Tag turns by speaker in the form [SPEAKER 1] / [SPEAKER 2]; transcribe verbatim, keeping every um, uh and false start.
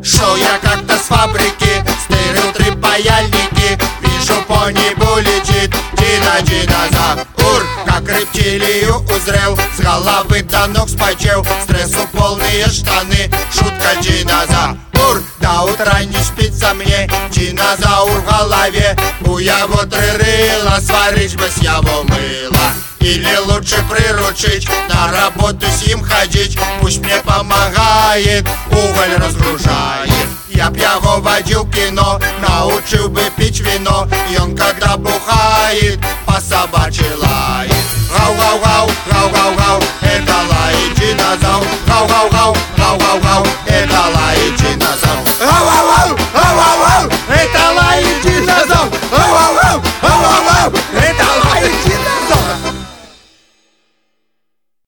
[SPEAKER 1] Шел я как-то с фабрики, стырил три паяльники. Вижу, по небу летит динозавр. Как рептилию узрел, с головы до ног спочел. Стрессу полные штаны, шутка динозавр. До утра не спится мне, динозавр в голове. У его три рыла, сварить бы с его мыла. Или лучше приручить, на работу с ним ходить. Пусть мне помогает, уголь разгружает. Я б его водил в кино, научил бы пить вино. И он когда бухает, по собачьи лает.